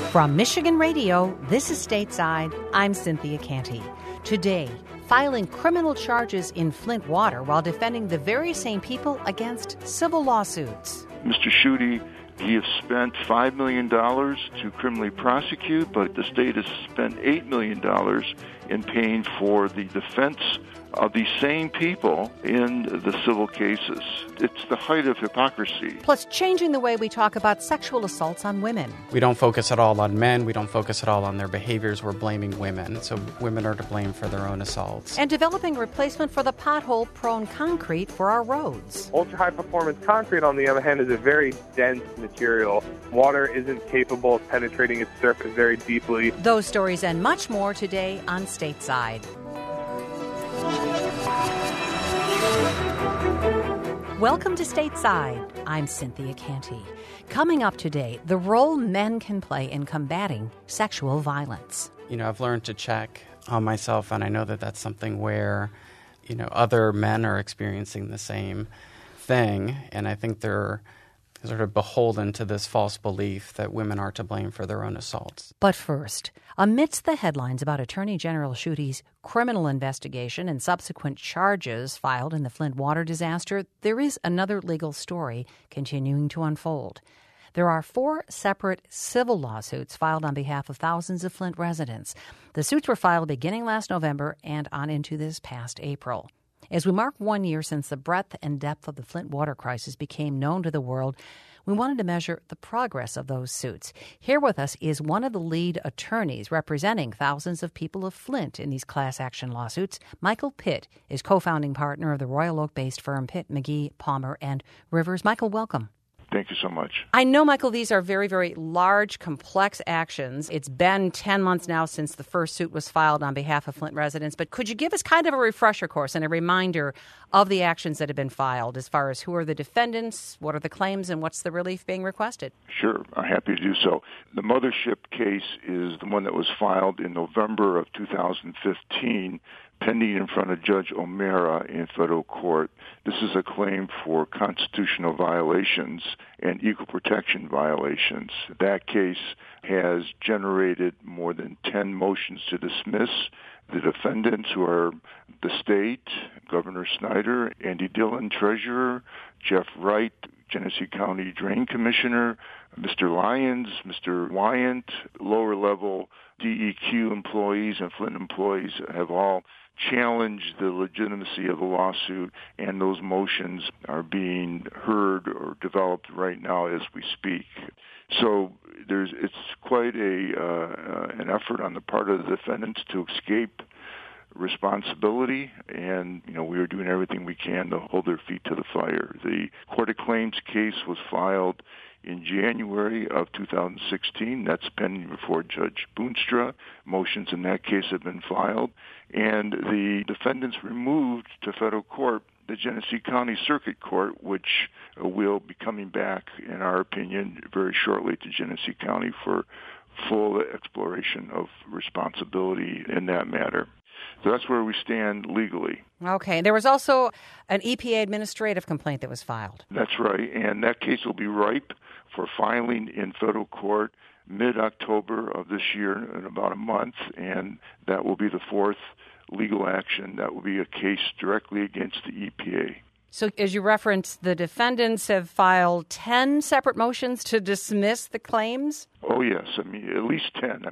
From Michigan Radio, this is Stateside. I'm Cynthia Canty. Today, filing criminal charges in Flint Water while defending the very same people against civil lawsuits. Mr. Schuette, he has spent $5 million to criminally prosecute, but the state has spent $8 million in paying for the defense of these same people in the civil cases. It's the height of hypocrisy. Plus, changing the way we talk about sexual assaults on women. We don't focus at all on men. We don't focus at all on their behaviors. We're blaming women. So women are to blame for their own assaults. And developing a replacement for the pothole-prone concrete for our roads. Ultra-high-performance concrete, on the other hand, is a very dense material. Water isn't capable of penetrating its surface very deeply. Those stories and much more today on Stateside. Welcome to Stateside. I'm Cynthia Canty. Coming up today, the role men can play in combating sexual violence. I've learned to check on myself, and I know that that's something where, other men are experiencing the same thing, and I think they're sort of beholden to this false belief that women are to blame for their own assaults. But first, amidst the headlines about Attorney General Schuette's criminal investigation and subsequent charges filed in the Flint water disaster, there is another legal story continuing to unfold. There are 4 separate civil lawsuits filed on behalf of thousands of Flint residents. The suits were filed beginning last November and on into this past April. As we mark 1 year since the breadth and depth of the Flint water crisis became known to the world, we wanted to measure the progress of those suits. Here with us is one of the lead attorneys representing thousands of people of Flint in these class action lawsuits. Michael Pitt is co-founding partner of the Royal Oak-based firm Pitt, McGee, Palmer, and Rivers. Michael, welcome. Thank you so much. I know, Michael, these are very, very large, complex actions. It's been 10 months now since the first suit was filed on behalf of Flint residents, but could you give us kind of a refresher course and a reminder of the actions that have been filed as far as who are the defendants, what are the claims, and what's the relief being requested? Sure, I'm happy to do so. The mothership case is the one that was filed in November of 2015, pending in front of Judge O'Mara in federal court. This is a claim for constitutional violations and equal protection violations. That case has generated more than 10 motions to dismiss. The defendants, who are the state, Governor Snyder, Andy Dillon, Treasurer, Jeff Wright, Genesee County Drain Commissioner, Mr. Lyons, Mr. Wyant, lower-level DEQ employees and Flint employees have all challenged the legitimacy of the lawsuit, and those motions are being heard or developed right now as we speak. So it's quite an effort on the part of the defendants to escape responsibility, and we are doing everything we can to hold their feet to the fire. The Court of Claims case was filed in January of 2016. That's pending before Judge Boonstra. Motions in that case have been filed, and the defendants removed to federal court the Genesee County Circuit Court, which will be coming back, in our opinion, very shortly to Genesee County for full exploration of responsibility in that matter. So that's where we stand legally. Okay. There was also an EPA administrative complaint that was filed. That's right. And that case will be ripe for filing in federal court mid-October of this year, in about a month. And that will be the 4th legal action. That will be a case directly against the EPA. So as you referenced, the defendants have filed 10 separate motions to dismiss the claims? Oh, yes. At least 10.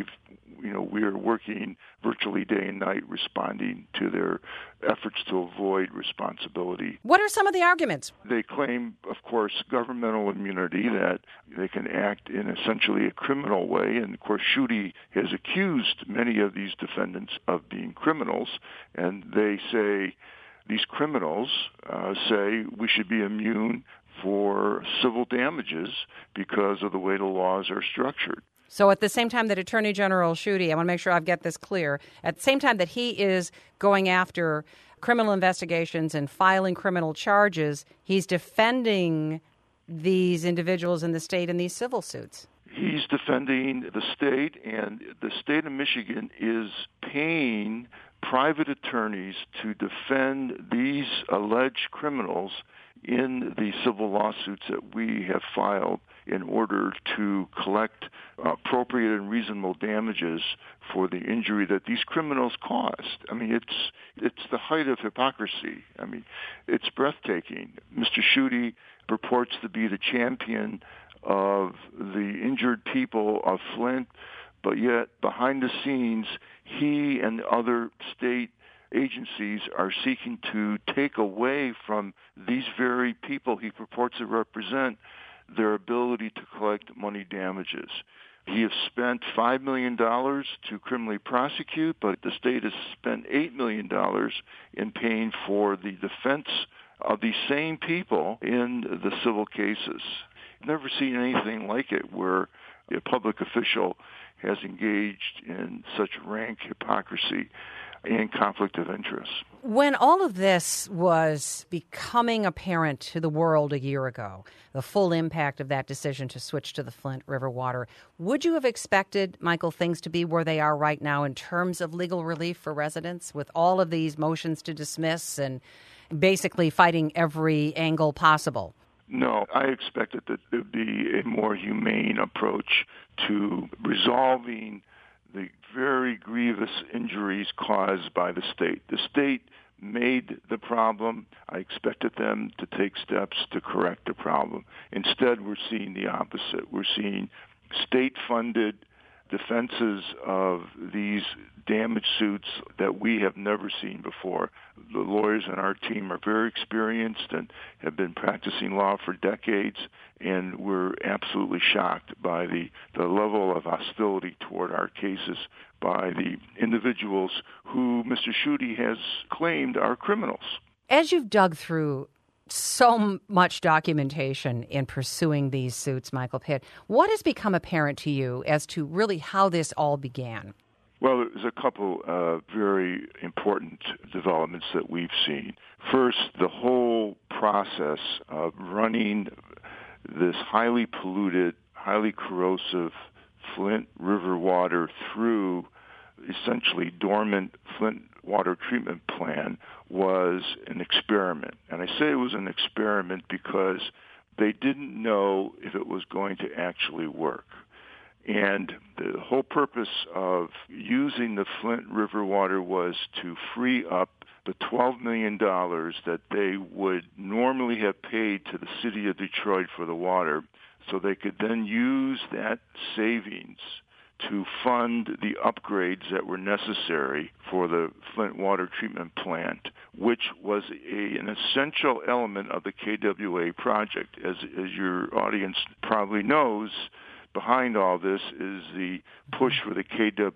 We are working virtually day and night responding to their efforts to avoid responsibility. What are some of the arguments? They claim, of course, governmental immunity, that they can act in essentially a criminal way. And, of course, Schuette has accused many of these defendants of being criminals, and they say, these criminals say we should be immune for civil damages because of the way the laws are structured. So at the same time that Attorney General Schuette, I want to make sure I get this clear, at the same time that he is going after criminal investigations and filing criminal charges, he's defending these individuals in the state in these civil suits. He's defending the state, and the state of Michigan is paying private attorneys to defend these alleged criminals in the civil lawsuits that we have filed in order to collect appropriate and reasonable damages for the injury that these criminals caused. I mean, it's the height of hypocrisy. I mean, it's breathtaking. Mr. Schuette purports to be the champion of the injured people of Flint, but yet behind the scenes, he and other state agencies are seeking to take away from these very people he purports to represent their ability to collect money damages. He has spent $5 million to criminally prosecute, but the state has spent $8 million in paying for the defense of these same people in the civil cases. I've never seen anything like it where a public official has engaged in such rank hypocrisy and conflict of interest. When all of this was becoming apparent to the world a year ago, the full impact of that decision to switch to the Flint River water, would you have expected, Michael, things to be where they are right now in terms of legal relief for residents with all of these motions to dismiss and basically fighting every angle possible? No, I expected that there would be a more humane approach to resolving the very grievous injuries caused by the state. The state made the problem. I expected them to take steps to correct the problem. Instead, we're seeing the opposite. We're seeing state-funded defenses of these damage suits that we have never seen before. The lawyers on our team are very experienced and have been practicing law for decades, and we're absolutely shocked by the level of hostility toward our cases by the individuals who Mr. Schuette has claimed are criminals. As you've dug through so much documentation in pursuing these suits, Michael Pitt, what has become apparent to you as to really how this all began? Well, there's a couple of very important developments that we've seen. First, the whole process of running this highly polluted, highly corrosive Flint River water through essentially dormant Flint water treatment plant was an experiment. And I say it was an experiment because they didn't know if it was going to actually work. And the whole purpose of using the Flint River water was to free up the $12 million that they would normally have paid to the city of Detroit for the water, so they could then use that savings to fund the upgrades that were necessary for the Flint water treatment plant, which was an essential element of the KWA project. As your audience probably knows, behind all this is the push for the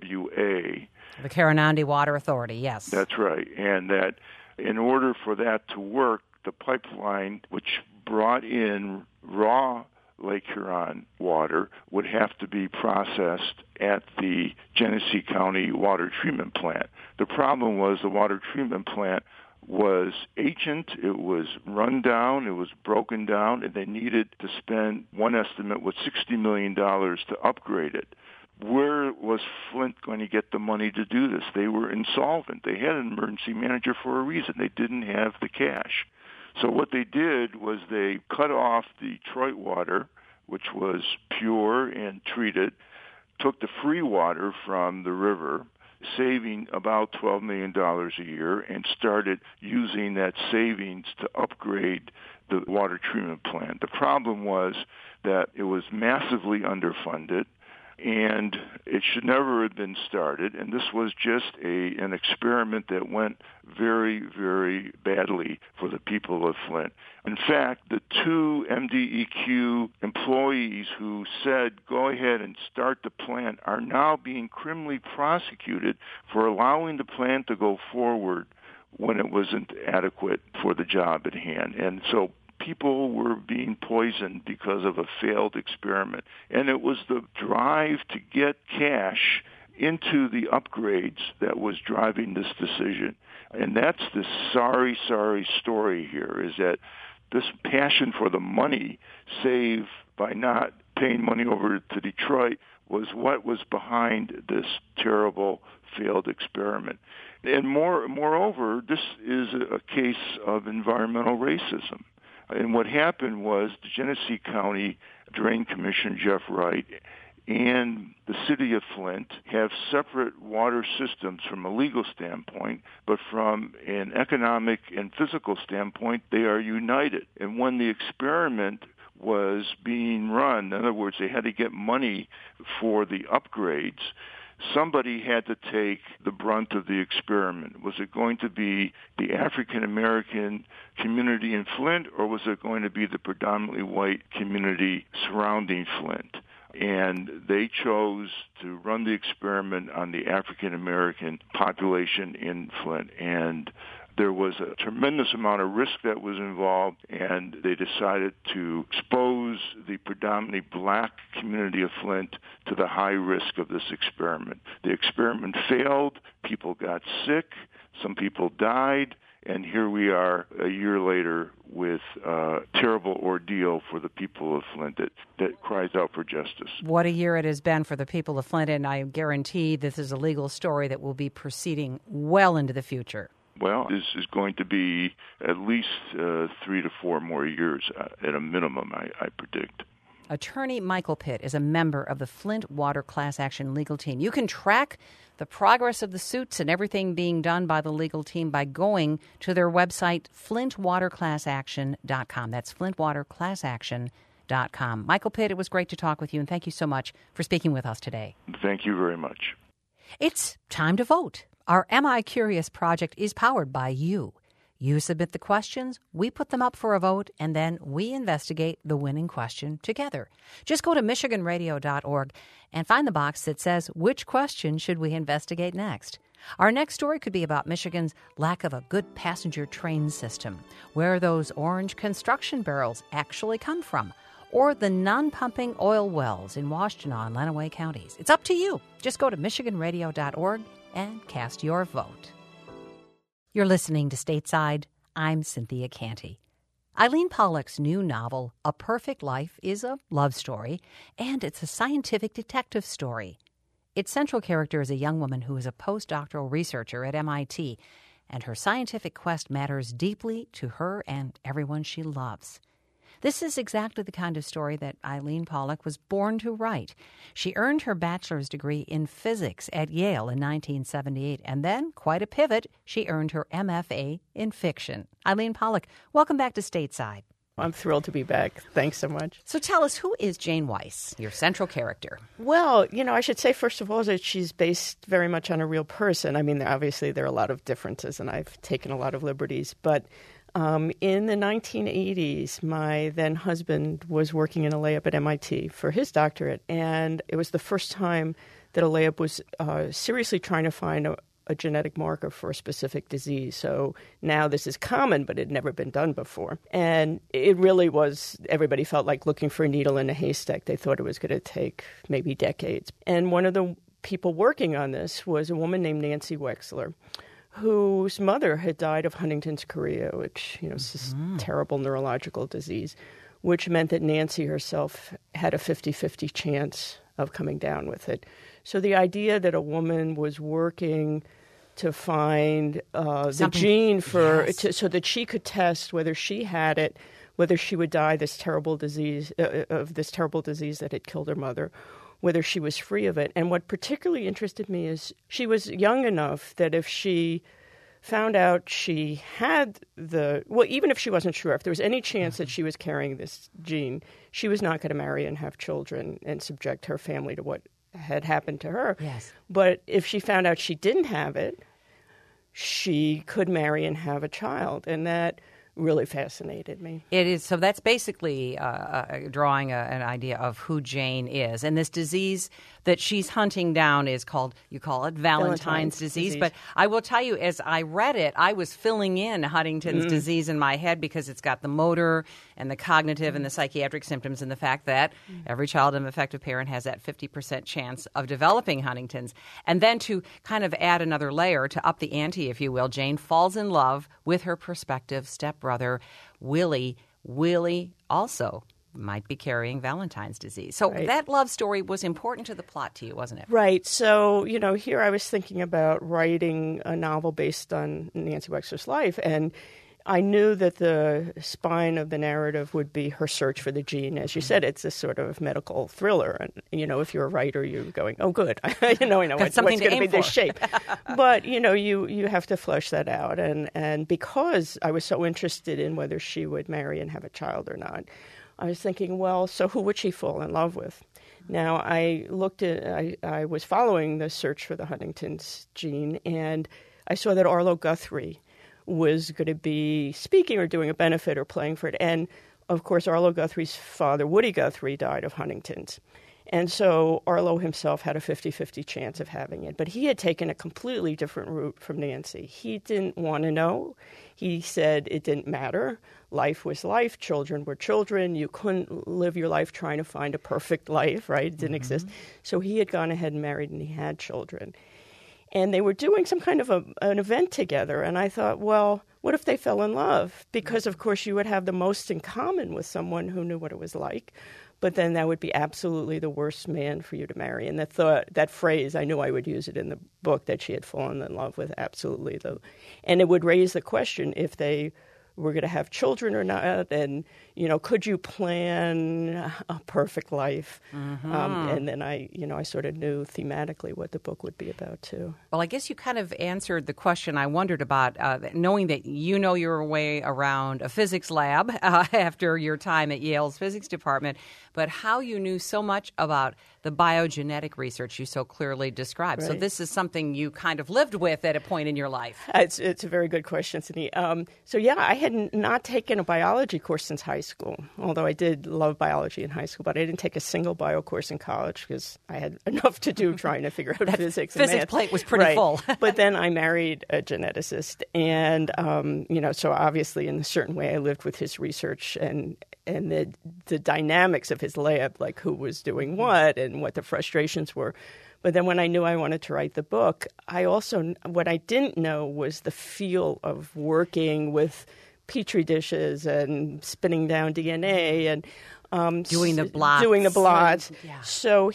KWA. The Karanandi Water Authority, yes. That's right. And that in order for that to work, the pipeline, which brought in raw Lake Huron water, would have to be processed at the Genesee County Water Treatment Plant. The problem was the water treatment plant was ancient, it was run down, it was broken down, and they needed to spend, one estimate was $60 million to upgrade it. Where was Flint going to get the money to do this? They were insolvent. They had an emergency manager for a reason. They didn't have the cash. So what they did was they cut off the Detroit water, which was pure and treated, took the free water from the river, saving about $12 million a year, and started using that savings to upgrade the water treatment plant. The problem was that it was massively underfunded, and it should never have been started, and this was just an experiment that went very, very badly for the people of Flint. In fact, the two MDEQ employees who said, go ahead and start the plant, are now being criminally prosecuted for allowing the plant to go forward when it wasn't adequate for the job at hand. And so people were being poisoned because of a failed experiment. And it was the drive to get cash into the upgrades that was driving this decision. And that's the sorry story here, is that this passion for the money saved by not paying money over to Detroit was what was behind this terrible failed experiment. And moreover, this is a case of environmental racism. And what happened was the Genesee County Drain Commission, Jeff Wright, and the city of Flint have separate water systems from a legal standpoint, but from an economic and physical standpoint, they are united. And when the experiment was being run, in other words, they had to get money for the upgrades, somebody had to take the brunt of the experiment. Was it going to be the African American community in Flint, or was it going to be the predominantly white community surrounding Flint? And they chose to run the experiment on the African American population in Flint. And there was a tremendous amount of risk that was involved, and they decided to expose the predominantly black community of Flint to the high risk of this experiment. The experiment failed. People got sick. Some people died. And here we are a year later with a terrible ordeal for the people of Flint that cries out for justice. What a year it has been for the people of Flint, and I guarantee this is a legal story that will be proceeding well into the future. Well, this is going to be at least 3 to 4 more years at a minimum, I predict. Attorney Michael Pitt is a member of the Flint Water Class Action Legal Team. You can track the progress of the suits and everything being done by the legal team by going to their website, flintwaterclassaction.com. That's flintwaterclassaction.com. Michael Pitt, it was great to talk with you, and thank you so much for speaking with us today. Thank you very much. It's time to vote. Our Am I Curious project is powered by you. You submit the questions, we put them up for a vote, and then we investigate the winning question together. Just go to MichiganRadio.org and find the box that says, which question should we investigate next? Our next story could be about Michigan's lack of a good passenger train system, where those orange construction barrels actually come from, or the non-pumping oil wells in Washtenaw and Lenawee counties. It's up to you. Just go to MichiganRadio.org and cast your vote. You're listening to Stateside. I'm Cynthia Canty. Eileen Pollock's new novel, A Perfect Life, is a love story, and it's a scientific detective story. Its central character is a young woman who is a postdoctoral researcher at MIT, and her scientific quest matters deeply to her and everyone she loves. This is exactly the kind of story that Eileen Pollock was born to write. She earned her bachelor's degree in physics at Yale in 1978, and then, quite a pivot, she earned her MFA in fiction. Eileen Pollock, welcome back to Stateside. I'm thrilled to be back. Thanks so much. So tell us, who is Jane Weiss, your central character? Well, I should say, first of all, that she's based very much on a real person. I mean, obviously there are a lot of differences, and I've taken a lot of liberties, but in the 1980s, my then husband was working in a layup at MIT for his doctorate, and it was the first time that a layup was seriously trying to find a genetic marker for a specific disease. So now this is common, but it had never been done before. And it really was, everybody felt like looking for a needle in a haystack. They thought it was going to take maybe decades. And one of the people working on this was a woman named Nancy Wexler, whose mother had died of Huntington's chorea, which, is this terrible neurological disease, which meant that Nancy herself had a 50-50 chance of coming down with it. So the idea that a woman was working to find the gene for so that she could test whether she had it, whether she would die this terrible disease of this terrible disease that had killed her mother, whether she was free of it. And what particularly interested me is she was young enough that if she found out she had even if she wasn't sure, if there was any chance that she was carrying this gene, she was not going to marry and have children and subject her family to what had happened to her. Yes. But if she found out she didn't have it, she could marry and have a child. And that really fascinated me. It is. So that's basically drawing an idea of who Jane is. And this disease that she's hunting down is called, you call it Valentine's disease. But I will tell you, as I read it, I was filling in Huntington's disease in my head because it's got the motor and the cognitive and the psychiatric symptoms, and the fact that every child of an affected parent has that 50% chance of developing Huntington's. And then to kind of add another layer to up the ante, if you will, Jane falls in love with her prospective stepbrother, Willie. Willie also might be carrying Valentine's disease. So that love story was important to the plot to you, wasn't it? Right. So, here I was thinking about writing a novel based on Nancy Wexler's life, and I knew that the spine of the narrative would be her search for the gene. As you said, it's a sort of medical thriller. And, if you're a writer, you're going, oh, good. I know what's going to be this shape. But, you have to flesh that out. And because I was so interested in whether she would marry and have a child or not, I was thinking, well, so who would she fall in love with? Now, I was following the search for the Huntington's gene, and I saw that Arlo Guthrie was going to be speaking or doing a benefit or playing for it. And, of course, Arlo Guthrie's father, Woody Guthrie, died of Huntington's. And so Arlo himself had a 50-50 chance of having it. But he had taken a completely different route from Nancy. He didn't want to know. He said it didn't matter. Life was life. Children were children. You couldn't live your life trying to find a perfect life, right? It didn't exist. So he had gone ahead and married, and he had children. And they were doing some kind of an event together. And I thought, well, what if they fell in love? Because, of course, you would have the most in common with someone who knew what it was like. But then that would be absolutely the worst man for you to marry. And that phrase, I knew I would use it in the book, that she had fallen in love with absolutely. And it would raise the question if they were going to have children or not. And, could you plan a perfect life? And then I sort of knew thematically what the book would be about, too. Well, I guess you kind of answered the question I wondered about, knowing that your way around a physics lab after your time at Yale's physics department, but how you knew so much about the biogenetic research you so clearly described. Right. So this is something you kind of lived with at a point in your life. It's a very good question, Cindy. I had not taken a biology course since high school, although I did love biology in high school, but I didn't take a single bio course in college because I had enough to do trying to figure out physics and math. Physics plate was pretty full. But then I married a geneticist, and, so obviously in a certain way I lived with his research and the dynamics of his lab, like who was doing what and what the frustrations were. But then when I knew I wanted to write the book, what I didn't know was the feel of working with Petri dishes and spinning down DNA and doing the blots. Yeah. So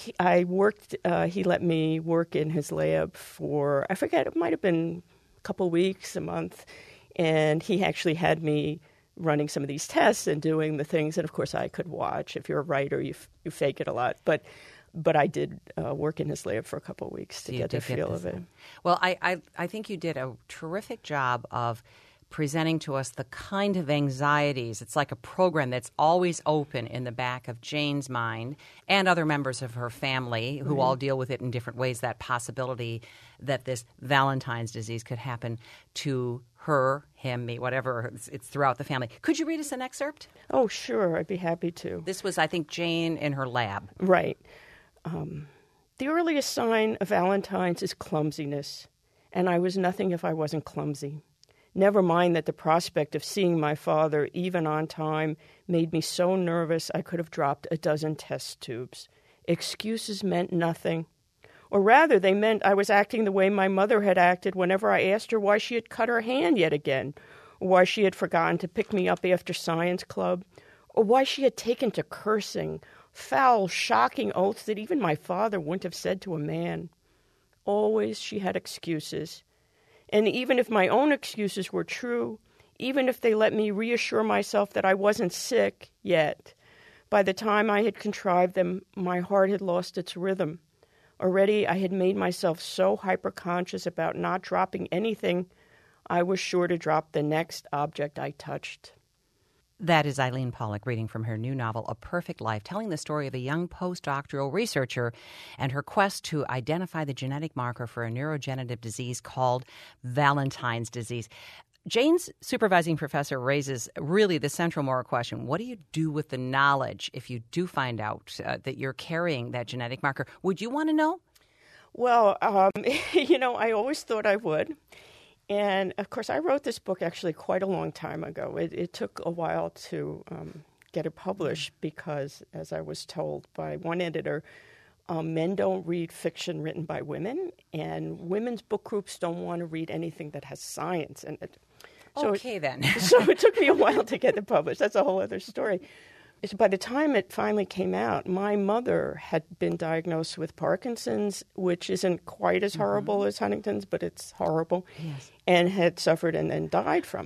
he let me work in his lab for, I forget, it might have been a couple weeks, a month. And he actually had me running some of these tests and doing the things that, of course, I could watch. If you're a writer, you fake it a lot. But I did work in his lab for a couple of weeks to get the feel of it. Well, I think you did a terrific job of presenting to us the kind of anxieties. It's like a program that's always open in the back of Jane's mind and other members of her family who all deal with it in different ways, that possibility that this Valentine's disease could happen to her, him, me, whatever. It's throughout the family. Could you read us an excerpt? Oh, sure. I'd be happy to. This was, I think, Jane in her lab. Right. The earliest sign of Valentine's is clumsiness, and I was nothing if I wasn't clumsy. Never mind that the prospect of seeing my father, even on time, made me so nervous I could have dropped a dozen test tubes. Excuses meant nothing. Or rather, they meant I was acting the way my mother had acted whenever I asked her why she had cut her hand yet again, or why she had forgotten to pick me up after science club, or why she had taken to cursing, foul, shocking oaths that even my father wouldn't have said to a man. Always she had excuses. And even if my own excuses were true, even if they let me reassure myself that I wasn't sick yet, by the time I had contrived them, my heart had lost its rhythm. Already I had made myself so hyper-conscious about not dropping anything, I was sure to drop the next object I touched. That is Eileen Pollock reading from her new novel, A Perfect Life, telling the story of a young postdoctoral researcher and her quest to identify the genetic marker for a neurodegenerative disease called Valentine's disease. Jane's supervising professor raises really the central moral question. What do you do with the knowledge if you do find out that you're carrying that genetic marker? Would you want to know? Well, I always thought I would. And, of course, I wrote this book actually quite a long time ago. It took a while to get it published because, as I was told by one editor, men don't read fiction written by women, and women's book groups don't want to read anything that has science in it. So then. So it took me a while to get it published. That's a whole other story. By the time it finally came out, my mother had been diagnosed with Parkinson's, which isn't quite as horrible as Huntington's, but it's horrible, yes, and had suffered and then died from it.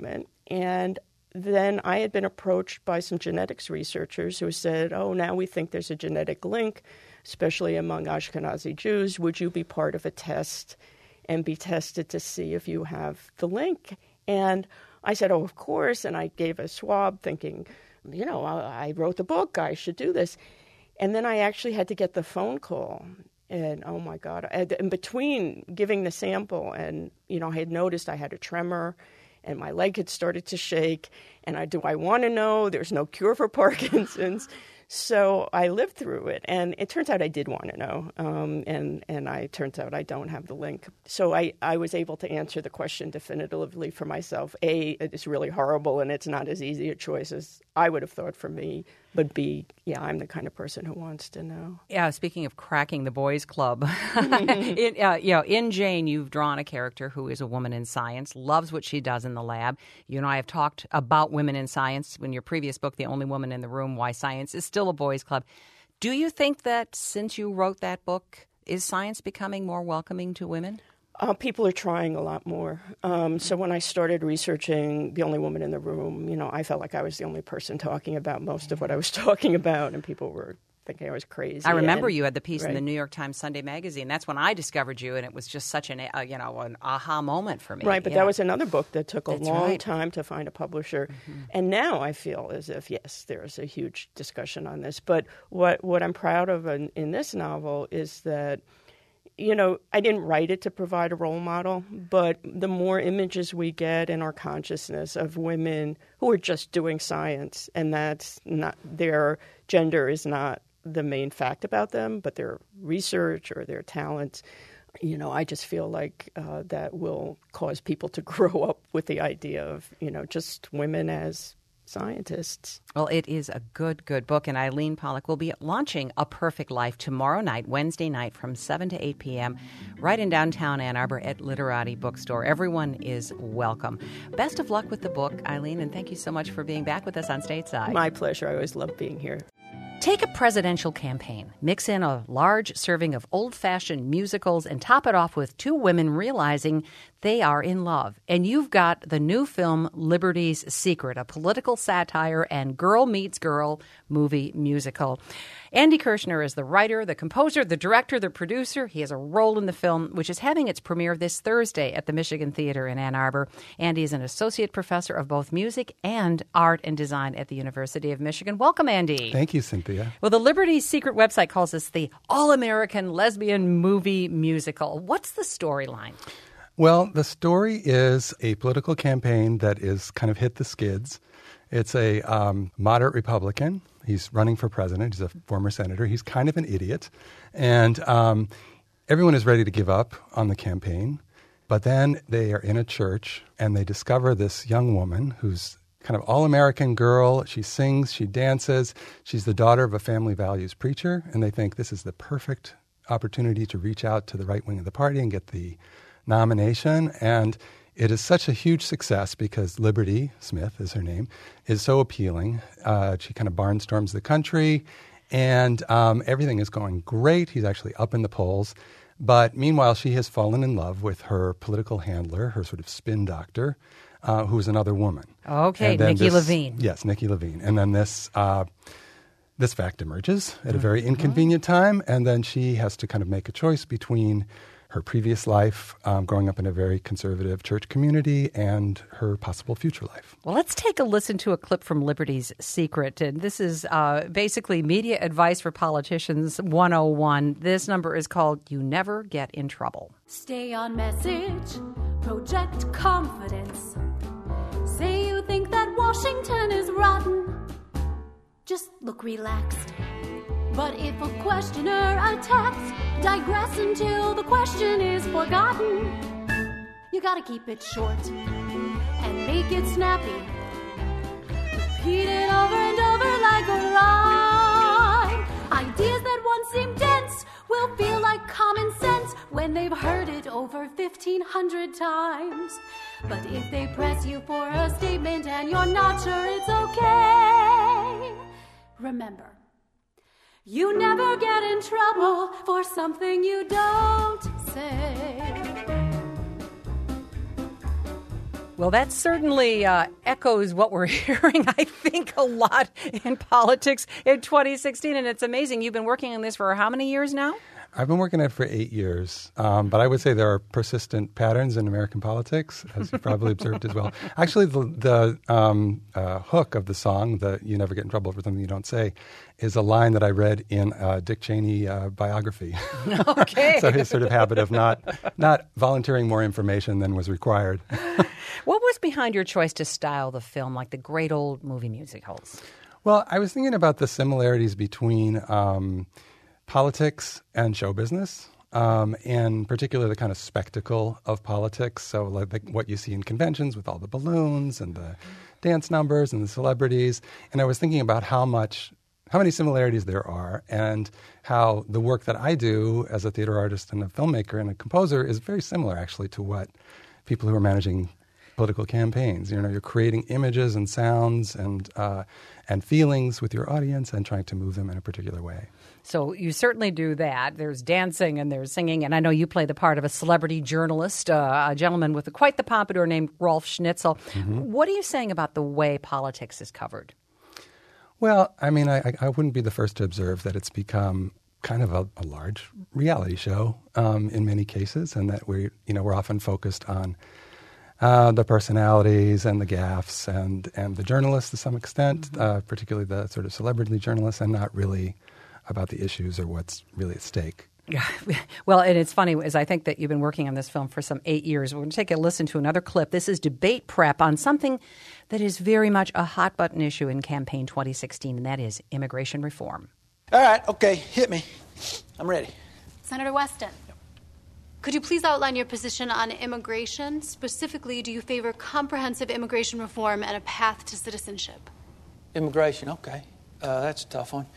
And then I had been approached by some genetics researchers who said, oh, now we think there's a genetic link, especially among Ashkenazi Jews. Would you be part of a test and be tested to see if you have the link? And I said, oh, of course. And I gave a swab thinking, I wrote the book. I should do this. And then I actually had to get the phone call. And, oh, my God. In between giving the sample and, I had noticed I had a tremor and my leg had started to shake. And do I want to know? There's no cure for Parkinson's. So I lived through it, and it turns out I did want to know, and it turns out I don't have the link. So I was able to answer the question definitively for myself. A, it's really horrible, and it's not as easy a choice as I would have thought for me. But B, yeah, I'm the kind of person who wants to know. Yeah, speaking of cracking the boys' club, in Jane, you've drawn a character who is a woman in science, loves what she does in the lab. You and I have talked about women in science in your previous book, The Only Woman in the Room, Why Science is Still a Boys' Club. Do you think that since you wrote that book, is science becoming more welcoming to women? People are trying a lot more. So when I started researching The Only Woman in the Room, I felt like I was the only person talking about most of what I was talking about, and people were thinking I was crazy. I remember you had the piece in the New York Times Sunday Magazine. That's when I discovered you, and it was just such an aha moment for me. Right, but that was another book that took a long time to find a publisher. Mm-hmm. And now I feel as if, yes, there's a huge discussion on this. But what I'm proud of in this novel is that I didn't write it to provide a role model, but the more images we get in our consciousness of women who are just doing science, and that's not their gender is not the main fact about them, but their research or their talents, I just feel like that will cause people to grow up with the idea of, just women as scientists. Well, it is a good book, and Eileen Pollack will be launching A Perfect Life tomorrow night, Wednesday night from 7 to 8 p.m. right in downtown Ann Arbor at Literati Bookstore. Everyone is welcome. Best of luck with the book, Eileen, and thank you so much for being back with us on Stateside. My pleasure. I always love being here. Take a presidential campaign, mix in a large serving of old-fashioned musicals, and top it off with two women realizing they are in love. And you've got the new film Liberty's Secret, a political satire and girl meets girl movie musical. Andy Kirshner is the writer, the composer, the director, the producer. He has a role in the film, which is having its premiere this Thursday at the Michigan Theater in Ann Arbor. Andy is an associate professor of both music and art and design at the University of Michigan. Welcome, Andy. Thank you, Cynthia. Well, the Liberty's Secret website calls this the all-American lesbian movie musical. What's the storyline? Well, the story is a political campaign that is kind of hit the skids. It's a moderate Republican. He's running for president. He's a former senator. He's kind of an idiot. And everyone is ready to give up on the campaign. But then they are in a church, and they discover this young woman who's kind of all-American girl. She sings, she dances. She's the daughter of a family values preacher. And they think this is the perfect opportunity to reach out to the right wing of the party and get the nomination. And it is such a huge success because Liberty, Smith is her name, is so appealing. She kind of barnstorms the country, and everything is going great. He's actually up in the polls. But meanwhile, she has fallen in love with her political handler, her sort of spin doctor, who is another woman. Okay, Nikki Levine. Yes, Nikki Levine. And then this fact emerges at a very inconvenient time, and then she has to kind of make a choice between her previous life, growing up in a very conservative church community, and her possible future life. Well, let's take a listen to a clip from Liberty's Secret. And this is basically media advice for politicians 101. This number is called You Never Get in Trouble. Stay on message, project confidence. Say you think that Washington is rotten. Just look relaxed. But if a questioner attacks, digress until the question is forgotten. You gotta keep it short and make it snappy. Repeat it over and over like a rhyme. Ideas that once seemed dense will feel like common sense when they've heard it over 1,500 times. But if they press you for a statement and you're not sure it's okay, remember, you never get in trouble for something you don't say. Well, that certainly echoes what we're hearing, I think, a lot in politics in 2016. And it's amazing. You've been working on this for how many years now? I've been working on it for 8 years, but I would say there are persistent patterns in American politics, as you've probably observed as well. Actually, the hook of the song, the "You Never Get in Trouble for Something You Don't Say," is a line that I read in a Dick Cheney biography. Okay. So his sort of habit of not volunteering more information than was required. What was behind your choice to style the film like the great old movie musicals? Well, I was thinking about the similarities between politics and show business, and particularly the kind of spectacle of politics. So like what you see in conventions with all the balloons and the dance numbers and the celebrities. And I was thinking about how many similarities there are, and how the work that I do as a theater artist and a filmmaker and a composer is very similar actually to what people who are managing political campaigns. You know, you're creating images and sounds and feelings with your audience and trying to move them in a particular way. So you certainly do that. There's dancing and there's singing, and I know you play the part of a celebrity journalist, a gentleman with quite the pompadour named Rolf Schnitzel. Mm-hmm. What are you saying about the way politics is covered? Well, I mean, I wouldn't be the first to observe that it's become kind of a large reality show in many cases, and that we're often focused on the personalities and the gaffes and the journalists to some extent, particularly the sort of celebrity journalists, and not really about the issues or what's really at stake. Well, and it's funny, as I think that you've been working on this film for some 8 years. We're going to take a listen to another clip. This is debate prep on something that is very much a hot-button issue in campaign 2016, and that is immigration reform. All right, okay, hit me. I'm ready. Senator Weston, could you please outline your position on immigration? Specifically, do you favor comprehensive immigration reform and a path to citizenship? Immigration, okay. That's a tough one.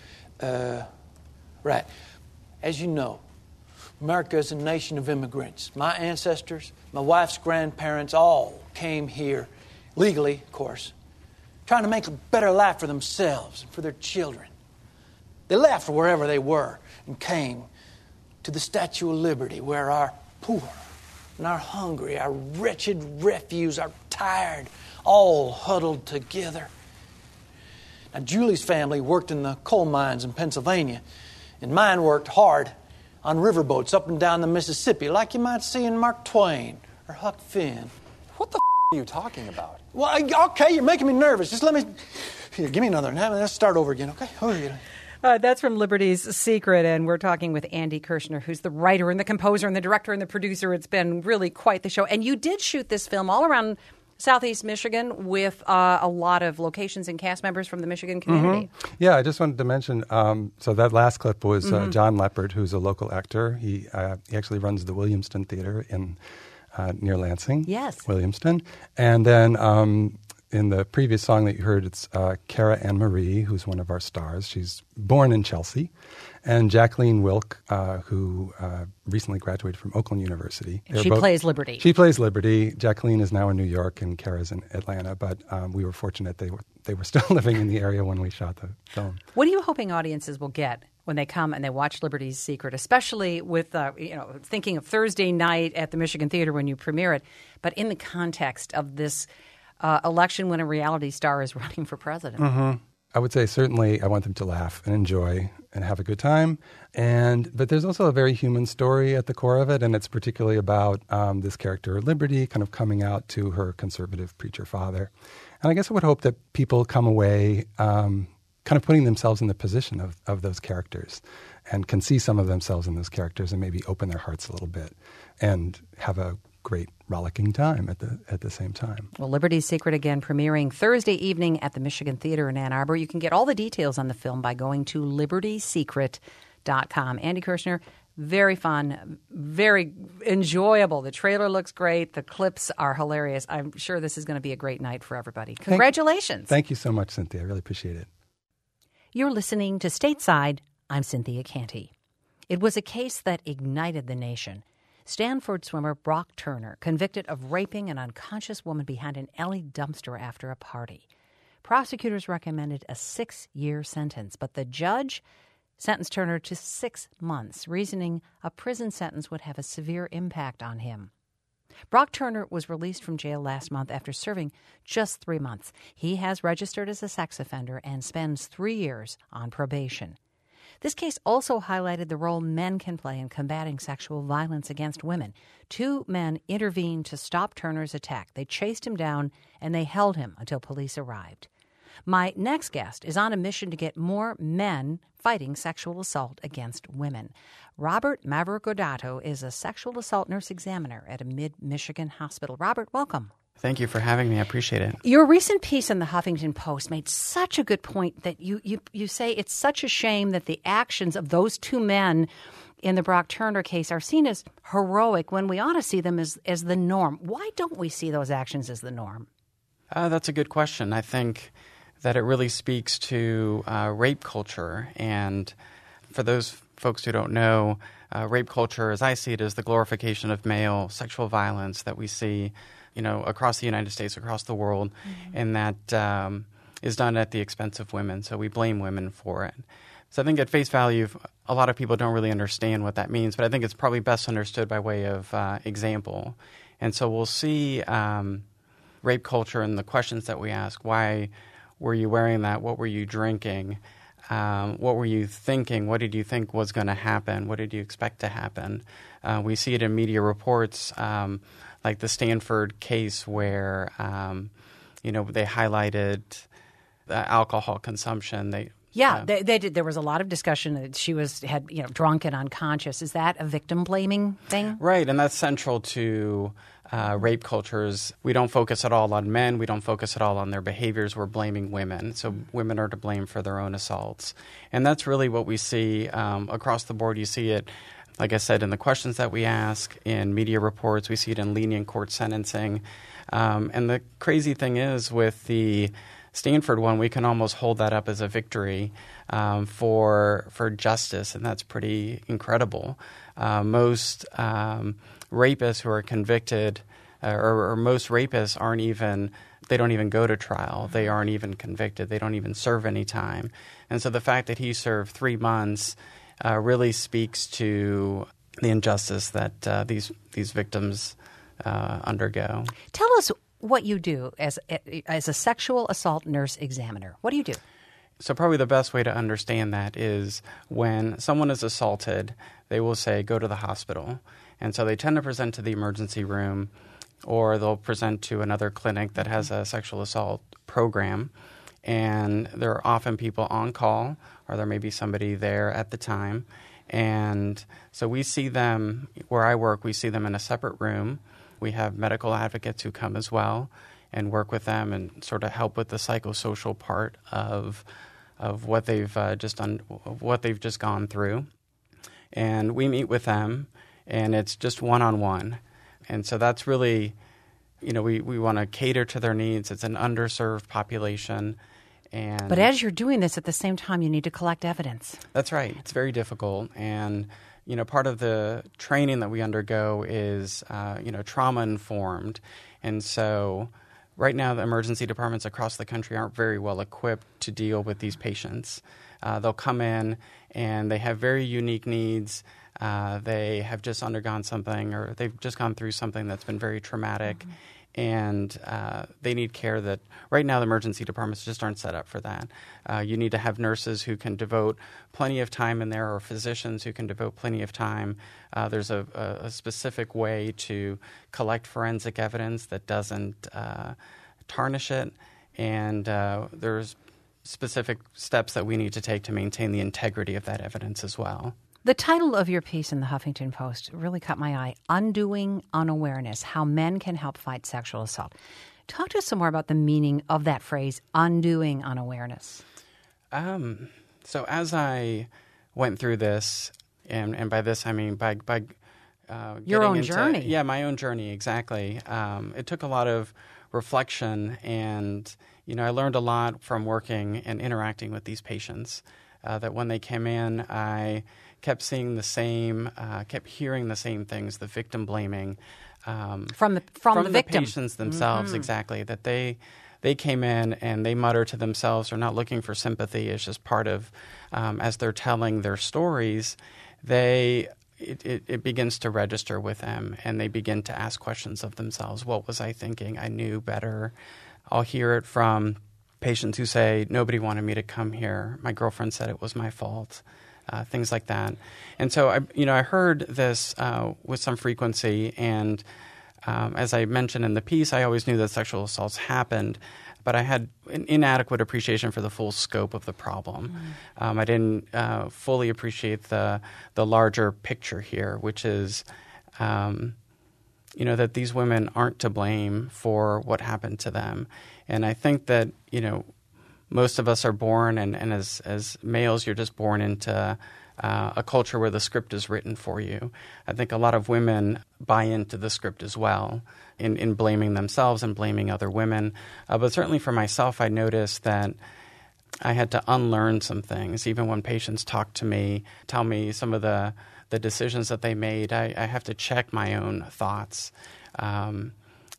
Right. As you know, America is a nation of immigrants. My ancestors, my wife's grandparents all came here, legally, of course, trying to make a better life for themselves and for their children. They left wherever they were and came to the Statue of Liberty, where our poor and our hungry, our wretched refuse, our tired, all huddled together. Now, Julie's family worked in the coal mines in Pennsylvania, and mine worked hard on riverboats up and down the Mississippi, like you might see in Mark Twain or Huck Finn. What the are you talking about? Well, okay, you're making me nervous. Just let me... Here, give me another. Let's start over again, okay? That's from Liberty's Secret, and we're talking with Andy Kirshner, who's the writer and the composer and the director and the producer. It's been really quite the show. And you did shoot this film all around Southeast Michigan with a lot of locations and cast members from the Michigan community. Mm-hmm. Yeah, I just wanted to mention, so that last clip was John Leopard, who's a local actor. He actually runs the Williamston Theater in near Lansing. Yes. Williamston. And then in the previous song that you heard, it's Cara Ann Marie, who's one of our stars. She's born in Chelsea. And Jacqueline Wilk, who recently graduated from Oakland University. She plays Liberty. She plays Liberty. Jacqueline is now in New York, and Cara's in Atlanta. But we were fortunate they were still living in the area when we shot the film. What are you hoping audiences will get when they come and they watch Liberty's Secret, especially with thinking of Thursday night at the Michigan Theater when you premiere it, but in the context of this election when a reality star is running for president? Mm-hmm. I would say certainly I want them to laugh and enjoy and have a good time. But there's also a very human story at the core of it, and it's particularly about this character, Liberty, kind of coming out to her conservative preacher father. And I guess I would hope that people come away kind of putting themselves in the position of those characters and can see some of themselves in those characters and maybe open their hearts a little bit and have a great rollicking time at the same time. Well, Liberty's Secret, again, premiering Thursday evening at the Michigan Theater in Ann Arbor. You can get all the details on the film by going to libertysecret.com. Andy Kirshner, very fun, very enjoyable. The trailer looks great. The clips are hilarious. I'm sure this is going to be a great night for everybody. Congratulations. Thank you so much, Cynthia. I really appreciate it. You're listening to Stateside. I'm Cynthia Canty. It was a case that ignited the nation. Stanford swimmer Brock Turner convicted of raping an unconscious woman behind an alley dumpster after a party. Prosecutors recommended a 6-year sentence, but the judge sentenced Turner to 6 months, reasoning a prison sentence would have a severe impact on him. Brock Turner was released from jail last month after serving just 3 months. He has registered as a sex offender and spends 3 years on probation. This case also highlighted the role men can play in combating sexual violence against women. 2 men intervened to stop Turner's attack. They chased him down and they held him until police arrived. My next guest is on a mission to get more men fighting sexual assault against women. Robert Mavrocordato is a sexual assault nurse examiner at a mid-Michigan hospital. Robert, welcome. Thank you for having me. I appreciate it. Your recent piece in the Huffington Post made such a good point that you say it's such a shame that the actions of those 2 men in the Brock Turner case are seen as heroic when we ought to see them as the norm. Why don't we see those actions as the norm? That's a good question. I think that it really speaks to rape culture. And for those folks who don't know, rape culture, as I see it, is the glorification of male sexual violence that we see, across the United States, across the world, and that is done at the expense of women. So we blame women for it. So I think at face value, a lot of people don't really understand what that means, but I think it's probably best understood by way of example. And so we'll see rape culture and the questions that we ask. Why were you wearing that? What were you drinking? What were you thinking? What did you think was going to happen? What did you expect to happen? We see it in media reports, like the Stanford case where, they highlighted the alcohol consumption. They did. There was a lot of discussion that she had drunk and unconscious. Is that a victim blaming thing? Right, and that's central to rape cultures. We don't focus at all on men. We don't focus at all on their behaviors. We're blaming women. So women are to blame for their own assaults. And that's really what we see across the board. You see it, like I said, in the questions that we ask, in media reports. We see it in lenient court sentencing. And the crazy thing is with the Stanford one, we can almost hold that up as a victory for justice, and that's pretty incredible. Most rapists who are convicted, or most rapists they don't even go to trial. They aren't even convicted. They don't even serve any time. And so the fact that he served 3 months really speaks to the injustice that these victims undergo. Tell us what you do as a sexual assault nurse examiner. What do you do? So probably the best way to understand that is when someone is assaulted, they will say, go to the hospital. And so they tend to present to the emergency room, or they'll present to another clinic that has a sexual assault program. And there are often people on call, or there may be somebody there at the time. And so we see them, where I work, we see them in a separate room. We have medical advocates who come as well and work with them and sort of help with the psychosocial part of what they've just gone through. And we meet with them, and it's just one-on-one. And so that's really, we want to cater to their needs. It's an underserved population. But as you're doing this, at the same time, you need to collect evidence. That's right. It's very difficult. And, part of the training that we undergo is, trauma-informed. And so right now, the emergency departments across the country aren't very well equipped to deal with these patients. They'll come in, and they have very unique needs. They have just undergone something, or they've just gone through something that's been very traumatic. Mm-hmm. And they need care that right now the emergency departments just aren't set up for that. You need to have nurses who can devote plenty of time in there, or physicians who can devote plenty of time. There's a specific way to collect forensic evidence that doesn't tarnish it. And there's specific steps that we need to take to maintain the integrity of that evidence as well. The title of your piece in the Huffington Post really caught my eye, Undoing Unawareness, How Men Can Help Fight Sexual Assault. Talk to us some more about the meaning of that phrase, undoing unawareness. So as I went through this, and by this I mean by your own journey. Yeah, my own journey, exactly. It took a lot of reflection, and I learned a lot from working and interacting with these patients. That when they came in, I kept seeing the same, kept hearing the same things, the victim blaming from the victim. Patients themselves, mm-hmm. Exactly. That they came in and they mutter to themselves. They're not looking for sympathy. It's just part of as they're telling their stories, they it begins to register with them, and they begin to ask questions of themselves. What was I thinking? I knew better. I'll hear it from patients who say, nobody wanted me to come here. My girlfriend said it was my fault, things like that. And so I heard this with some frequency, and as I mentioned in the piece, I always knew that sexual assaults happened, but I had an inadequate appreciation for the full scope of the problem. I didn't fully appreciate the larger picture here, which is, that these women aren't to blame for what happened to them. And I think that, most of us are born, and as males, you're just born into a culture where the script is written for you. I think a lot of women buy into the script as well in blaming themselves and blaming other women. But certainly for myself, I noticed that I had to unlearn some things. Even when patients talk to me, tell me some of the decisions that they made, I have to check my own thoughts. Why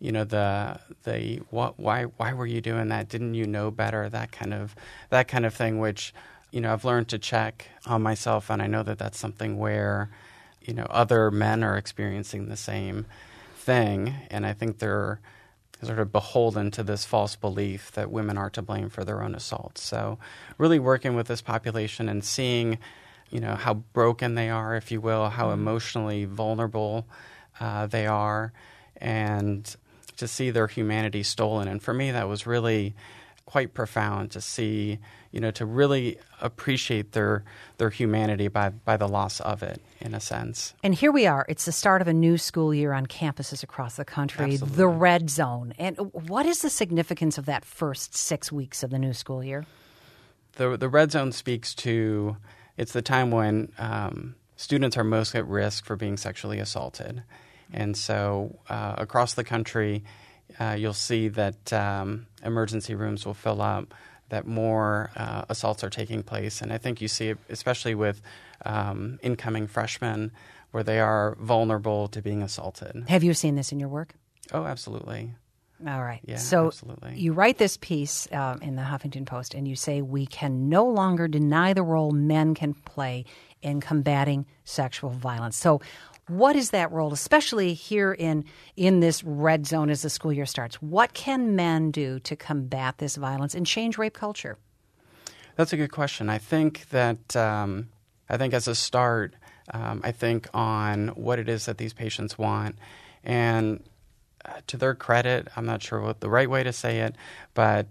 were you doing that? Didn't you know better? That kind of thing, which I've learned to check on myself, and I know that that's something where other men are experiencing the same thing, and I think they're sort of beholden to this false belief that women are to blame for their own assaults. So really working with this population and seeing how broken they are, if you will, how emotionally vulnerable they are, and to see their humanity stolen. And for me, that was really quite profound to see, to really appreciate their humanity by the loss of it, in a sense. And here we are. It's the start of a new school year on campuses across the country, Absolutely. The Red Zone. And what is the significance of that first 6 weeks of the new school year? The Red Zone speaks to, it's the time when students are most at risk for being sexually assaulted. And so across the country, you'll see that emergency rooms will fill up, that more assaults are taking place. And I think you see it especially with incoming freshmen, where they are vulnerable to being assaulted. Have you seen this in your work? Oh, absolutely. All right. Yeah, so absolutely. You write this piece in the Huffington Post, and you say we can no longer deny the role men can play in combating sexual violence. So what is that role, especially here in this red zone as the school year starts? What can men do to combat this violence and change rape culture? That's a good question. I think that as a start, I think on what it is that these patients want. And to their credit, I'm not sure what the right way to say it, but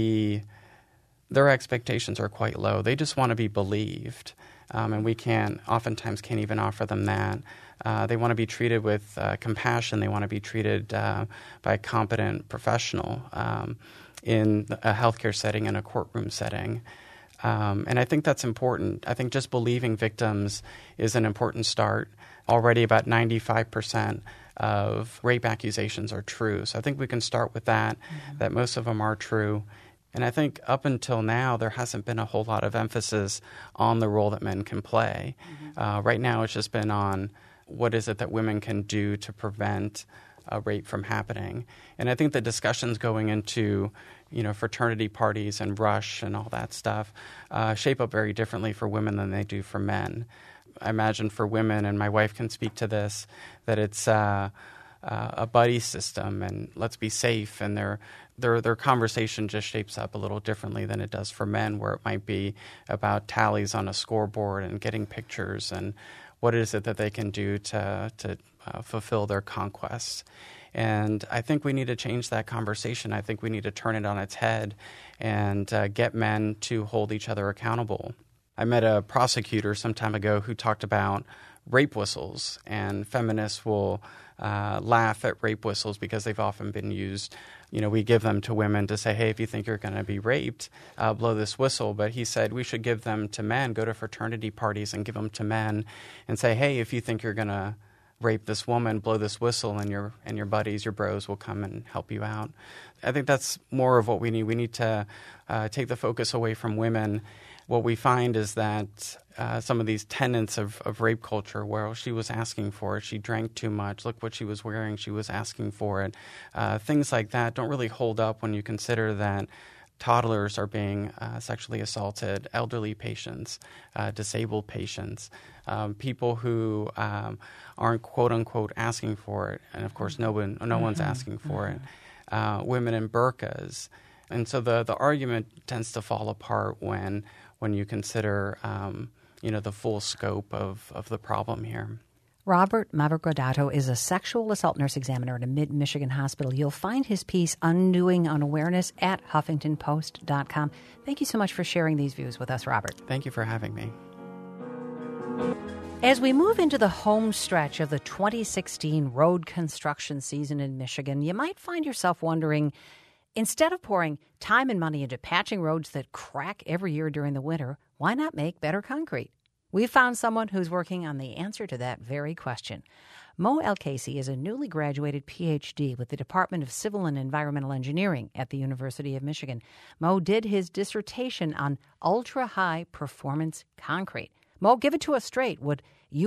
their expectations are quite low. They just want to be believed. And we oftentimes can't even offer them that. They want to be treated with compassion. They want to be treated by a competent professional in a healthcare setting, in a courtroom setting. And I think that's important. I think just believing victims is an important start. Already about 95% of rape accusations are true. So I think we can start with that, that most of them are true. And I think up until now, there hasn't been a whole lot of emphasis on the role that men can play. Right now, it's just been on what is it that women can do to prevent rape from happening. And I think the discussions going into, fraternity parties and Rush and all that stuff shape up very differently for women than they do for men. I imagine for women, and my wife can speak to this, that it's a buddy system and let's be safe, and their conversation just shapes up a little differently than it does for men, where it might be about tallies on a scoreboard and getting pictures and what is it that they can do to fulfill their conquests. And I think we need to change that conversation. I think we need to turn it on its head and get men to hold each other accountable. I met a prosecutor some time ago who talked about rape whistles, and feminists will laugh at rape whistles because they've often been used. We give them to women to say, hey, if you think you're going to be raped, blow this whistle. But he said we should give them to men, go to fraternity parties and give them to men and say, hey, if you think you're going to rape this woman, blow this whistle, and your buddies, your bros will come and help you out. I think that's more of what we need. We need to take the focus away from women. What we find is that some of these tenets of rape culture, where she was asking for it, she drank too much, look what she was wearing, she was asking for it, things like that don't really hold up when you consider that toddlers are being sexually assaulted, elderly patients, disabled patients, people who aren't quote unquote asking for it, and of course no one's asking for it. Women in burqas, and so the argument tends to fall apart when you consider the full scope of the problem here. Robert Mavrocordato is a sexual assault nurse examiner at a mid-Michigan hospital. You'll find his piece, Undoing Unawareness, at HuffingtonPost.com. Thank you so much for sharing these views with us, Robert. Thank you for having me. As we move into the home stretch of the 2016 road construction season in Michigan, you might find yourself wondering, instead of pouring time and money into patching roads that crack every year during the winter, why not make better concrete? We've found someone who's working on the answer to that very question. Mo El-Casey is a newly graduated Ph.D. with the Department of Civil and Environmental Engineering at the University of Michigan. Mo did his dissertation on ultra-high performance concrete. Mo, give it to us straight. Would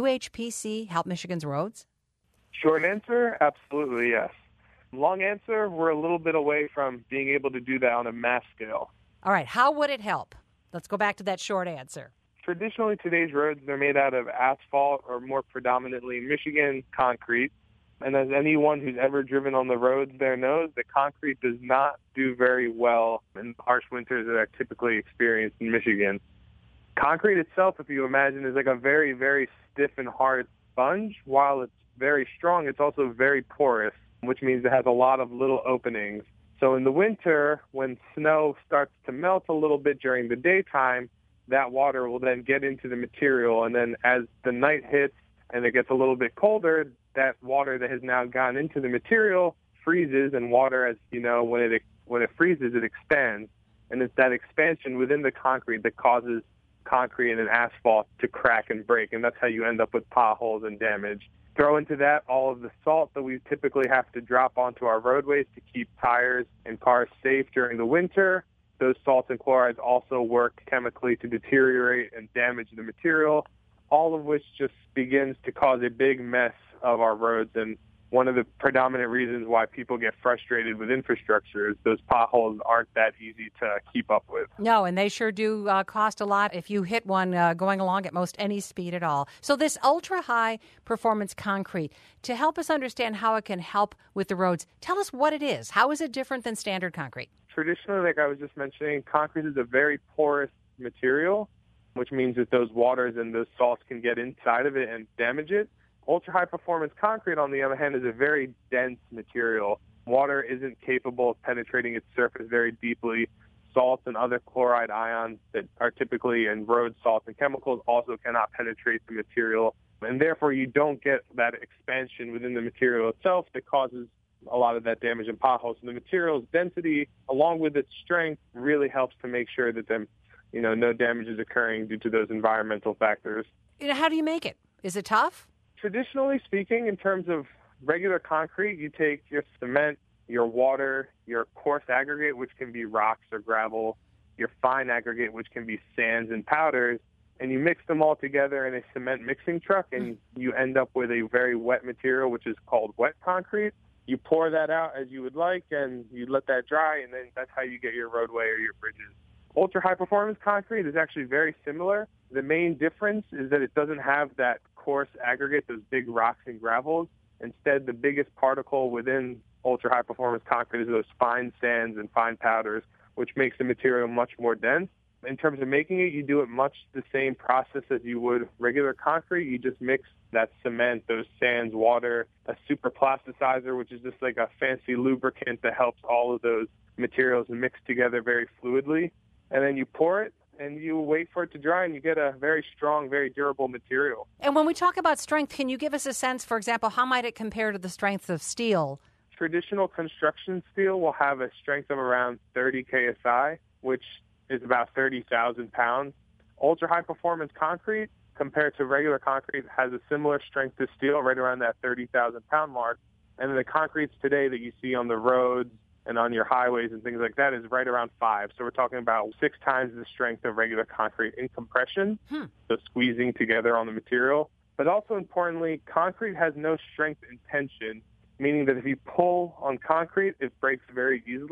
UHPC help Michigan's roads? Short answer, absolutely yes. Long answer, we're a little bit away from being able to do that on a mass scale. All right, how would it help? Let's go back to that short answer. Traditionally, today's roads, they're made out of asphalt or more predominantly Michigan concrete. And as anyone who's ever driven on the roads there knows, the concrete does not do very well in harsh winters that are typically experienced in Michigan. Concrete itself, if you imagine, is like a very, very stiff and hard sponge. While it's very strong, it's also very porous, which means it has a lot of little openings. So in the winter, when snow starts to melt a little bit during the daytime, that water will then get into the material, and then as the night hits and it gets a little bit colder, that water that has now gone into the material freezes, and water, as you know, when it freezes, it expands. And it's that expansion within the concrete that causes concrete and asphalt to crack and break, and that's how you end up with potholes and damage. Throw into that all of the salt that we typically have to drop onto our roadways to keep tires and cars safe during the winter. Those salts and chlorides also work chemically to deteriorate and damage the material, all of which just begins to cause a big mess of our roads. And one of the predominant reasons why people get frustrated with infrastructure is those potholes aren't that easy to keep up with. No, and they sure do cost a lot if you hit one going along at most any speed at all. So this ultra-high performance concrete, to help us understand how it can help with the roads, tell us what it is. How is it different than standard concrete? Traditionally, like I was just mentioning, concrete is a very porous material, which means that those waters and those salts can get inside of it and damage it. Ultra-high performance concrete, on the other hand, is a very dense material. Water isn't capable of penetrating its surface very deeply. Salts and other chloride ions that are typically in road salts and chemicals also cannot penetrate the material. And therefore, you don't get that expansion within the material itself that causes a lot of that damage and potholes. So the material's density, along with its strength, really helps to make sure that no damage is occurring due to those environmental factors. How do you make it? Is it tough? Traditionally speaking, in terms of regular concrete, you take your cement, your water, your coarse aggregate, which can be rocks or gravel, your fine aggregate, which can be sands and powders, and you mix them all together in a cement mixing truck, and you end up with a very wet material, which is called wet concrete. You pour that out as you would like, and you let that dry, and then that's how you get your roadway or your bridges. Ultra-high performance concrete is actually very similar. The main difference is that it doesn't have that coarse aggregate, those big rocks and gravels. Instead, the biggest particle within ultra-high performance concrete is those fine sands and fine powders, which makes the material much more dense. In terms of making it, you do it much the same process as you would regular concrete. You just mix that cement, those sands, water, a super plasticizer, which is just like a fancy lubricant that helps all of those materials mix together very fluidly. And then you pour it, and you wait for it to dry, and you get a very strong, very durable material. And when we talk about strength, can you give us a sense, for example, how might it compare to the strength of steel? Traditional construction steel will have a strength of around 30 KSI, which is about 30,000 pounds. Ultra-high performance concrete, compared to regular concrete, has a similar strength to steel, right around that 30,000 pound mark. And then the concretes today that you see on the roads and on your highways and things like that is right around 5. So we're talking about 6 times the strength of regular concrete in compression, so squeezing together on the material. But also importantly, concrete has no strength in tension, meaning that if you pull on concrete, it breaks very easily.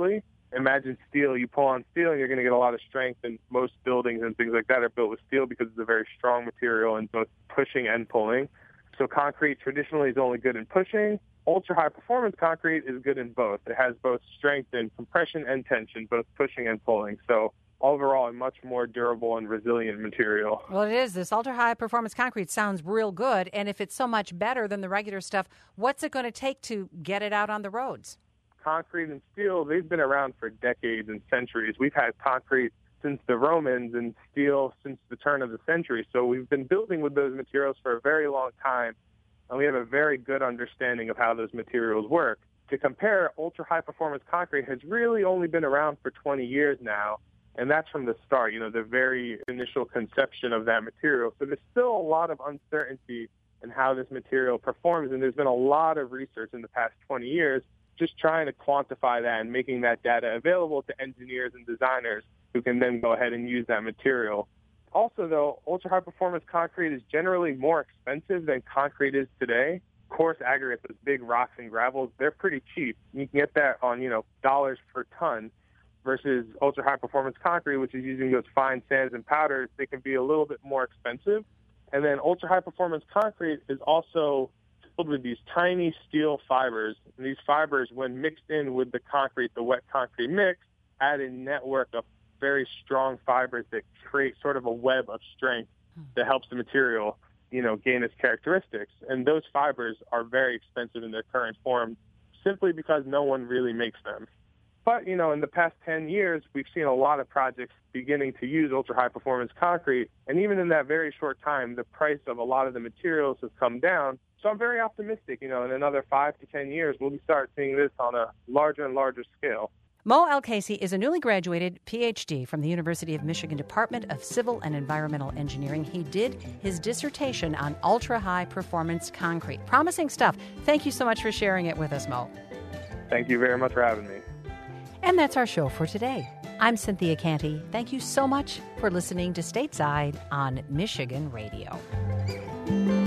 imagine steel. You pull on steel and you're going to get a lot of strength, and most buildings and things like that are built with steel because it's a very strong material in both pushing and pulling. So concrete traditionally is only good in pushing. Ultra-high performance concrete is good in both. It has both strength and compression and tension, both pushing and pulling. So overall, a much more durable and resilient material. Well, it is. This ultra-high performance concrete sounds real good. And if it's so much better than the regular stuff, what's it going to take to get it out on the roads? Concrete and steel, they've been around for decades and centuries. We've had concrete since the Romans and steel since the turn of the century. So we've been building with those materials for a very long time, and we have a very good understanding of how those materials work. To compare, ultra-high performance concrete has really only been around for 20 years now, and that's from the start, the very initial conception of that material. So there's still a lot of uncertainty in how this material performs, and there's been a lot of research in the past 20 years just trying to quantify that and making that data available to engineers and designers who can then go ahead and use that material. Also, though, ultra-high performance concrete is generally more expensive than concrete is today. Coarse aggregates, those big rocks and gravels, they're pretty cheap. You can get that on, dollars per ton, versus ultra-high performance concrete, which is using those fine sands and powders. They can be a little bit more expensive. And then ultra-high performance concrete is also filled with these tiny steel fibers. And these fibers, when mixed in with the concrete, the wet concrete mix, add a network of very strong fibers that create sort of a web of strength that helps the material, gain its characteristics. And those fibers are very expensive in their current form simply because no one really makes them. But, in the past 10 years, we've seen a lot of projects beginning to use ultra-high performance concrete. And even in that very short time, the price of a lot of the materials has come down. So I'm very optimistic, in another 5 to 10 years, we'll start seeing this on a larger and larger scale. Mo Elkasey is a newly graduated PhD from the University of Michigan Department of Civil and Environmental Engineering. He did his dissertation on ultra-high performance concrete. Promising stuff. Thank you so much for sharing it with us, Mo. Thank you very much for having me. And that's our show for today. I'm Cynthia Canty. Thank you so much for listening to Stateside on Michigan Radio.